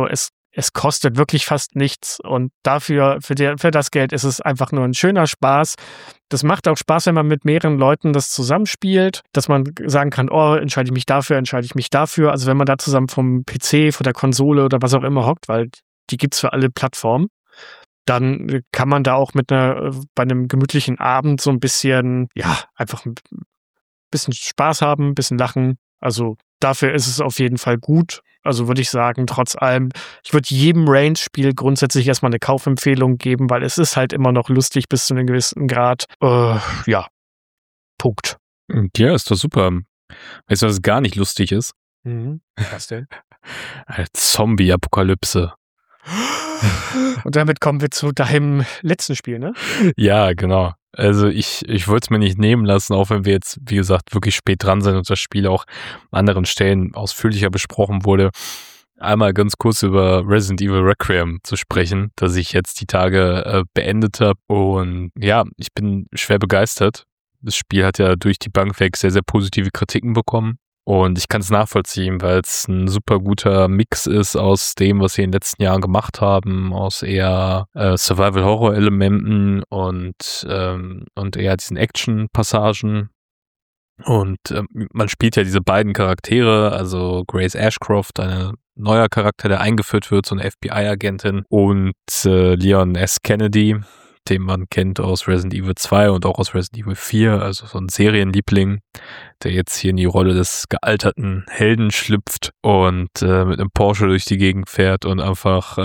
es kostet wirklich fast nichts und dafür, für das Geld ist es einfach nur ein schöner Spaß. Das macht auch Spaß, wenn man mit mehreren Leuten das zusammenspielt, dass man sagen kann, oh, entscheide ich mich dafür. Also wenn man da zusammen vom PC, von der Konsole oder was auch immer hockt, weil die gibt's für alle Plattformen, dann kann man da auch bei einem gemütlichen Abend so ein bisschen, ja, einfach ein bisschen Spaß haben, ein bisschen lachen. Also dafür ist es auf jeden Fall gut. Also würde ich sagen, trotz allem, ich würde jedem Range-Spiel grundsätzlich erstmal eine Kaufempfehlung geben, weil es ist halt immer noch lustig bis zu einem gewissen Grad. Ja, Punkt. Ja, ist doch super. Weißt du, was gar nicht lustig ist? Was denn? Eine Zombie-Apokalypse. Und damit kommen wir zu deinem letzten Spiel, ne? Ja, genau. Also ich wollte es mir nicht nehmen lassen, auch wenn wir jetzt, wie gesagt, wirklich spät dran sind und das Spiel auch an anderen Stellen ausführlicher besprochen wurde, einmal ganz kurz über Resident Evil Requiem zu sprechen, das ich jetzt die Tage beendet habe. Und ja, ich bin schwer begeistert. Das Spiel hat ja durch die Bank weg sehr, sehr positive Kritiken bekommen. Und ich kann es nachvollziehen, weil es ein super guter Mix ist aus dem, was sie in den letzten Jahren gemacht haben, aus eher Survival-Horror-Elementen und eher diesen Action-Passagen. Und man spielt ja diese beiden Charaktere, also Grace Ashcroft, eine neuer Charakter, der eingeführt wird, so eine FBI-Agentin, und Leon S. Kennedy, den man kennt aus Resident Evil 2 und auch aus Resident Evil 4, also so ein Serienliebling, der jetzt hier in die Rolle des gealterten Helden schlüpft und mit einem Porsche durch die Gegend fährt und einfach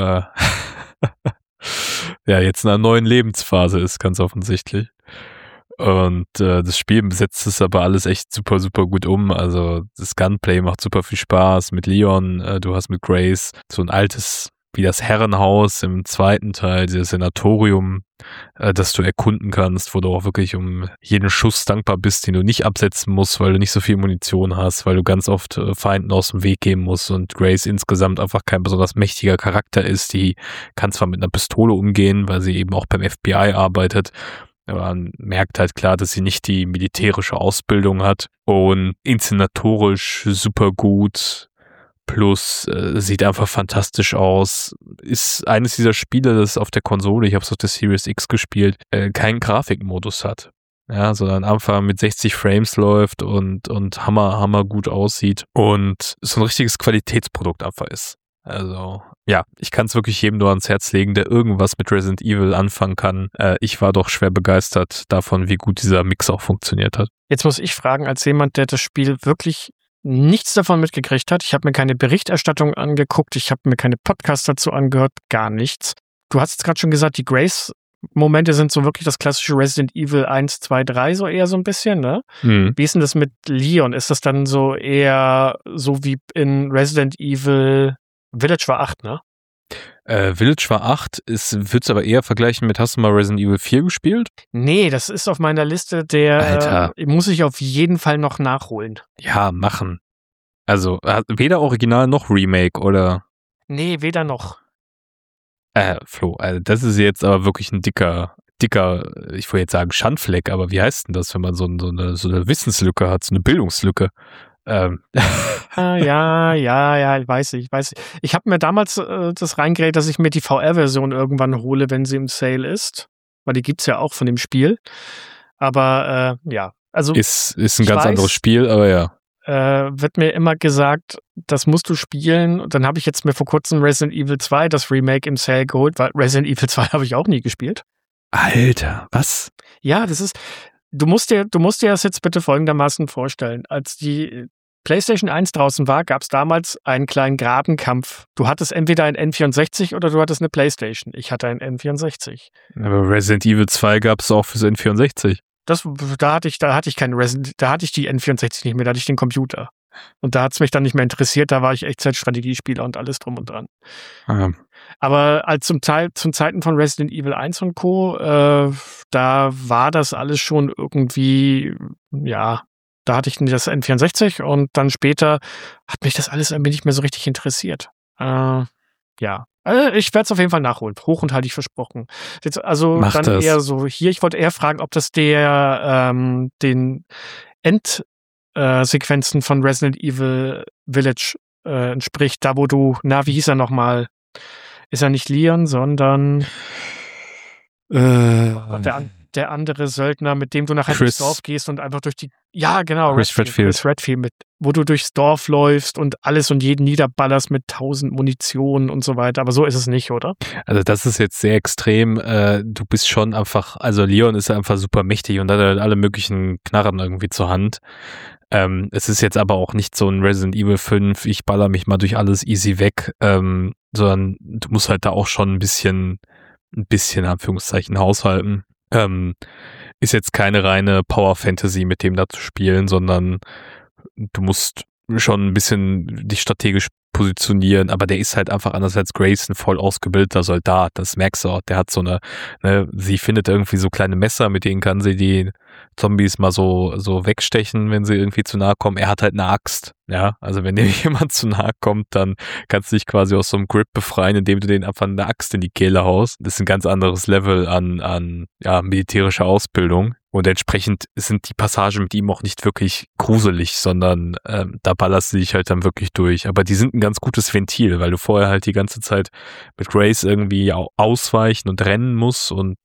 ja, jetzt in einer neuen Lebensphase ist, ganz offensichtlich. Und das Spiel setzt es aber alles echt super, super gut um. Also das Gunplay macht super viel Spaß mit Leon, du hast mit Grace so ein altes, wie das Herrenhaus im zweiten Teil, dieses Senatorium, das du erkunden kannst, wo du auch wirklich um jeden Schuss dankbar bist, den du nicht absetzen musst, weil du nicht so viel Munition hast, weil du ganz oft Feinden aus dem Weg gehen musst und Grace insgesamt einfach kein besonders mächtiger Charakter ist. Die kann zwar mit einer Pistole umgehen, weil sie eben auch beim FBI arbeitet, aber man merkt halt klar, dass sie nicht die militärische Ausbildung hat und inszenatorisch super gut. Plus sieht einfach fantastisch aus. Ist eines dieser Spiele, das auf der Konsole, ich habe es auf der Series X gespielt, keinen Grafikmodus hat. Ja, sondern einfach mit 60 Frames läuft und hammer gut aussieht und so ein richtiges Qualitätsprodukt einfach ist. Also ja, ich kann es wirklich jedem nur ans Herz legen, der irgendwas mit Resident Evil anfangen kann. Ich war doch schwer begeistert davon, wie gut dieser Mix auch funktioniert hat. Jetzt muss ich fragen, als jemand, der das Spiel wirklich nichts davon mitgekriegt hat. Ich habe mir keine Berichterstattung angeguckt, ich habe mir keine Podcasts dazu angehört, gar nichts. Du hast jetzt gerade schon gesagt, die Grace-Momente sind so wirklich das klassische Resident Evil 1, 2, 3 so eher so ein bisschen, ne? Wie ist denn das mit Leon? Ist das dann so eher so wie in Resident Evil Village war 8, ne? Village war 8, würd's aber eher vergleichen mit, hast du mal Resident Evil 4 gespielt? Nee, das ist auf meiner Liste, muss ich auf jeden Fall noch nachholen. Ja, machen. Also, weder Original noch Remake, oder? Nee, weder noch. Flo, das ist jetzt aber wirklich ein dicker, ich wollte jetzt sagen Schandfleck, aber wie heißt denn das, wenn man so eine Wissenslücke hat, so eine Bildungslücke? Ja, ich weiß. Ich habe mir damals das reingeredet, dass ich mir die VR-Version irgendwann hole, wenn sie im Sale ist. Weil die gibt's ja auch von dem Spiel. Aber ja, also ist ein ganz anderes Spiel, aber ja. Wird mir immer gesagt, das musst du spielen. Und dann habe ich jetzt mir vor kurzem Resident Evil 2, das Remake im Sale geholt, weil Resident Evil 2 habe ich auch nie gespielt. Alter, was? Ja, das ist... Du musst dir das jetzt bitte folgendermaßen vorstellen. Als die PlayStation 1 draußen war, gab es damals einen kleinen Grabenkampf. Du hattest entweder ein N64 oder du hattest eine PlayStation. Ich hatte ein N64. Aber Resident Evil 2 gab es auch fürs N64. Da hatte ich die N64 nicht mehr, da hatte ich den Computer. Und da hat es mich dann nicht mehr interessiert, da war ich Echtzeitstrategiespieler und alles drum und dran. Aber zum Zeiten von Resident Evil 1 und Co., da war das alles schon irgendwie, ja, da hatte ich das N64 und dann später hat mich das alles irgendwie nicht mehr so richtig interessiert. Ja. Ich werde es auf jeden Fall nachholen. Hoch und heilig versprochen. Jetzt also Mach dann das. Eher so hier. Ich wollte eher fragen, ob das den Endsequenzen von Resident Evil Village entspricht. Da, wo du, wie hieß er nochmal? Ist ja nicht Leon, sondern der andere Söldner, mit dem du nachher durchs Dorf gehst und einfach durch die... Ja, genau. Chris Redfield, wo du durchs Dorf läufst und alles und jeden niederballerst mit 1000 Munition und so weiter. Aber so ist es nicht, oder? Also das ist jetzt sehr extrem. Du bist schon einfach... Also Leon ist einfach super mächtig und hat halt alle möglichen Knarren irgendwie zur Hand. Es ist jetzt aber auch nicht so ein Resident Evil 5, ich baller mich mal durch alles easy weg, sondern du musst halt da auch schon ein bisschen Anführungszeichen haushalten. Ist jetzt keine reine Power-Fantasy, mit dem da zu spielen, sondern du musst schon ein bisschen dich strategisch positionieren, aber der ist halt einfach anders als Grace ein voll ausgebildeter Soldat, das merkst du auch. Der hat so sie findet irgendwie so kleine Messer, mit denen kann sie die Zombies mal so wegstechen, wenn sie irgendwie zu nahe kommen. Er hat halt eine Axt, ja. Also wenn dir jemand zu nahe kommt, dann kannst du dich quasi aus so einem Grip befreien, indem du den einfach eine Axt in die Kehle haust. Das ist ein ganz anderes Level an militärischer Ausbildung. Und entsprechend sind die Passagen mit ihm auch nicht wirklich gruselig, sondern da ballerst du dich halt dann wirklich durch. Aber die sind ein ganz gutes Ventil, weil du vorher halt die ganze Zeit mit Grace irgendwie ausweichen und rennen musst und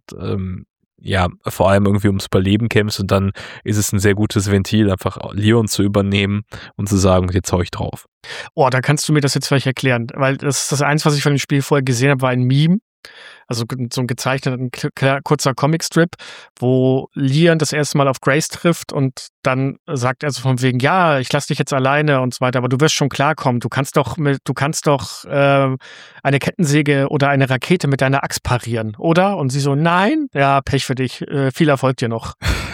vor allem irgendwie ums Überleben kämpfst und dann ist es ein sehr gutes Ventil, einfach Leon zu übernehmen und zu sagen, jetzt hau ich drauf. Oh, da kannst du mir das jetzt vielleicht erklären, weil das ist das Eins, was ich von dem Spiel vorher gesehen habe, war ein Meme. Also so ein gezeichneter, kurzer Comicstrip, wo Leon das erste Mal auf Grace trifft und dann sagt er so von wegen, ja, ich lass dich jetzt alleine und so weiter, aber du wirst schon klarkommen, du kannst doch eine Kettensäge oder eine Rakete mit deiner Axt parieren, oder? Und sie so, nein, ja, Pech für dich, viel Erfolg dir noch.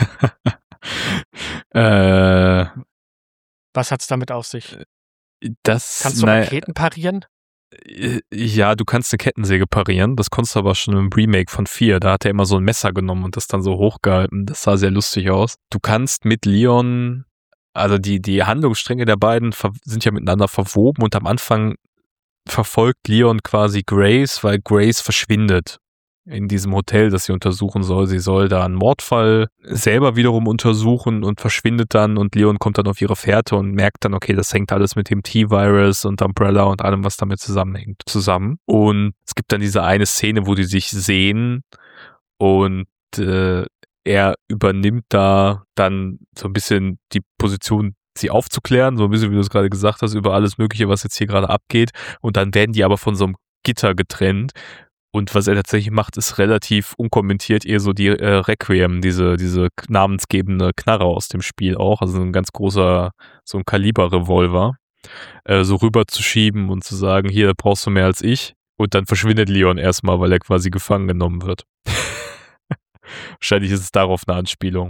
Was hat's damit auf sich? Kannst du Raketen parieren? Ja, du kannst eine Kettensäge parieren, das konntest du aber schon im Remake von 4, da hat er immer so ein Messer genommen und das dann so hochgehalten, das sah sehr lustig aus. Du kannst mit Leon, also die Handlungsstränge der beiden sind ja miteinander verwoben und am Anfang verfolgt Leon quasi Grace, weil Grace verschwindet in diesem Hotel, das sie untersuchen soll. Sie soll da einen Mordfall selber wiederum untersuchen und verschwindet dann und Leon kommt dann auf ihre Fährte und merkt dann, okay, das hängt alles mit dem T-Virus und Umbrella und allem, was damit zusammenhängt, zusammen. Und es gibt dann diese eine Szene, wo die sich sehen und er übernimmt da dann so ein bisschen die Position, sie aufzuklären, so ein bisschen, wie du es gerade gesagt hast, über alles Mögliche, was jetzt hier gerade abgeht. Und dann werden die aber von so einem Gitter getrennt. Und was er tatsächlich macht, ist relativ unkommentiert eher so die Requiem, diese namensgebende Knarre aus dem Spiel auch, also ein ganz großer, so ein Kaliber-Revolver, so rüberzuschieben und zu sagen, hier brauchst du mehr als ich. Und dann verschwindet Leon erstmal, weil er quasi gefangen genommen wird. Wahrscheinlich ist es darauf eine Anspielung.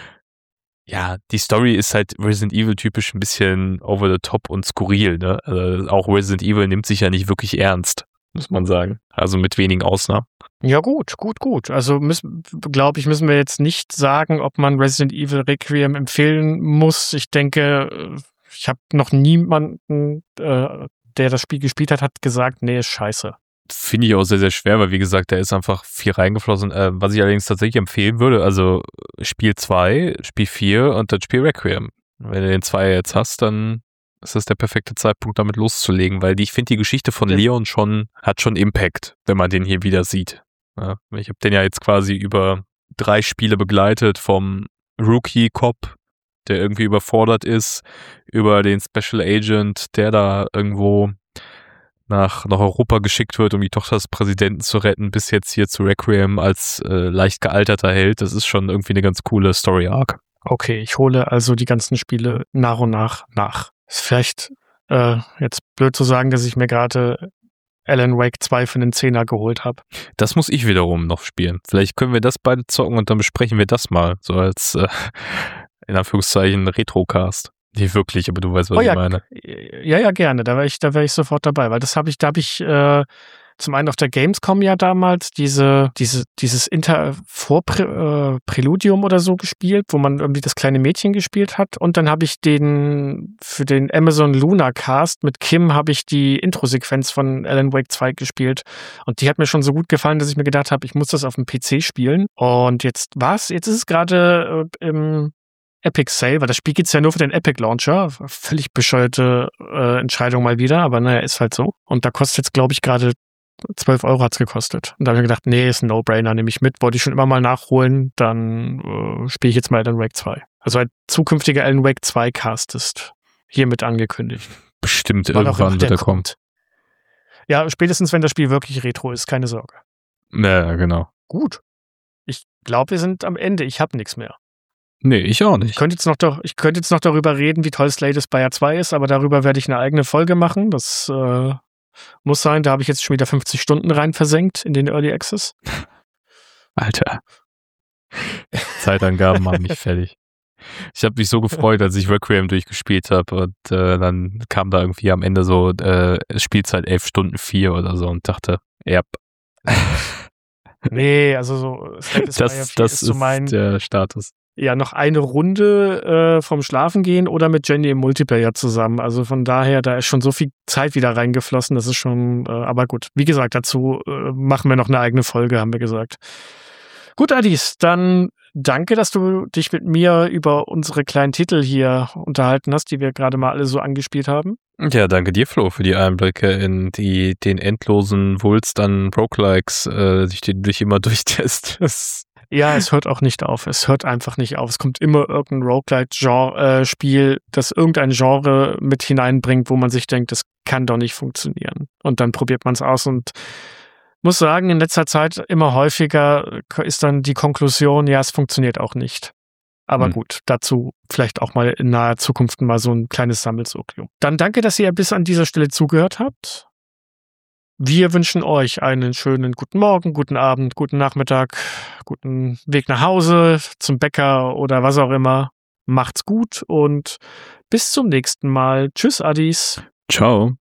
Ja, die Story ist halt Resident Evil typisch ein bisschen over the top und skurril, ne? Also auch Resident Evil nimmt sich ja nicht wirklich ernst, muss man sagen. Also mit wenigen Ausnahmen. Ja, gut. Also glaube ich, müssen wir jetzt nicht sagen, ob man Resident Evil Requiem empfehlen muss. Ich denke, ich habe noch niemanden, der das Spiel gespielt hat gesagt, nee, ist scheiße. Finde ich auch sehr, sehr schwer, weil wie gesagt, da ist einfach viel reingeflossen. Was ich allerdings tatsächlich empfehlen würde, also Spiel 2, Spiel 4 und dann Spiel Requiem. Wenn du den 2 jetzt hast, dann ist das der perfekte Zeitpunkt, damit loszulegen, weil ich finde, die Geschichte von Leon hat schon Impact, wenn man den hier wieder sieht. Ja, ich habe den ja jetzt quasi über 3 Spiele begleitet, vom Rookie-Cop, der irgendwie überfordert ist, über den Special Agent, der da irgendwo nach Europa geschickt wird, um die Tochter des Präsidenten zu retten, bis jetzt hier zu Requiem als leicht gealterter Held. Das ist schon irgendwie eine ganz coole Story-Arc. Okay, ich hole also die ganzen Spiele nach und nach. Ist vielleicht jetzt blöd zu sagen, dass ich mir gerade Alan Wake 2 für den 10er geholt habe. Das muss ich wiederum noch spielen. Vielleicht können wir das beide zocken und dann besprechen wir das mal. So als, in Anführungszeichen, Retrocast. Nicht wirklich, aber du weißt, was ich meine. Ja, gerne. Da wäre ich sofort dabei, weil da habe ich zum einen auf der Gamescom ja damals dieses Präludium oder so gespielt, wo man irgendwie das kleine Mädchen gespielt hat. Und dann habe ich für den Amazon Luna Cast mit Kim habe ich die Intro-Sequenz von Alan Wake 2 gespielt. Und die hat mir schon so gut gefallen, dass ich mir gedacht habe, ich muss das auf dem PC spielen. Und jetzt ist es gerade im Epic Sale, weil das Spiel gibt's ja nur für den Epic Launcher. Völlig bescheuerte Entscheidung mal wieder, aber naja, ist halt so. Und da kostet jetzt, glaube ich, gerade 12 € hat's gekostet. Und da habe ich gedacht, nee, ist ein No-Brainer, nehme ich mit. Wollte ich schon immer mal nachholen, dann spiele ich jetzt mal Alan Wake 2. Also ein zukünftiger Alan Wake 2 Cast ist hiermit angekündigt. Bestimmt Wann auch immer irgendwann wird der er kommen. Ja, spätestens, wenn das Spiel wirklich retro ist, keine Sorge. Ja, genau. Gut. Ich glaube, wir sind am Ende. Ich habe nichts mehr. Nee, ich auch nicht. Ich könnte jetzt noch darüber reden, wie toll Slay the Spire 2 ist, aber darüber werde ich eine eigene Folge machen. Das muss sein. Da habe ich jetzt schon wieder 50 Stunden rein versenkt in den Early Access. Alter. Zeitangaben machen mich fertig. Ich habe mich so gefreut, als ich Requiem durchgespielt habe und dann kam da irgendwie am Ende so Spielzeit 11 Stunden 4 oder so und dachte, ja. Nee, also so Slay the Spire 4 Das ist so mein der Status. Ja, noch eine Runde vom Schlafen gehen oder mit Jenny im Multiplayer zusammen. Also von daher, da ist schon so viel Zeit wieder reingeflossen. Das ist schon, aber gut. Wie gesagt, dazu machen wir noch eine eigene Folge, haben wir gesagt. Gut, Adis, dann danke, dass du dich mit mir über unsere kleinen Titel hier unterhalten hast, die wir gerade mal alle so angespielt haben. Ja, danke dir, Flo, für die Einblicke in den endlosen Wulst an Roguelikes, durch den du dich immer durchtestest. Ja, es hört auch nicht auf. Es hört einfach nicht auf. Es kommt immer irgendein Roguelite-Spiel, das irgendein Genre mit hineinbringt, wo man sich denkt, das kann doch nicht funktionieren. Und dann probiert man es aus und muss sagen, in letzter Zeit immer häufiger ist dann die Konklusion, ja, es funktioniert auch nicht. Aber gut, dazu vielleicht auch mal in naher Zukunft mal so ein kleines Sammelsurium. Dann danke, dass ihr bis an dieser Stelle zugehört habt. Wir wünschen euch einen schönen guten Morgen, guten Abend, guten Nachmittag, guten Weg nach Hause, zum Bäcker oder was auch immer. Macht's gut und bis zum nächsten Mal. Tschüss, Adis. Ciao.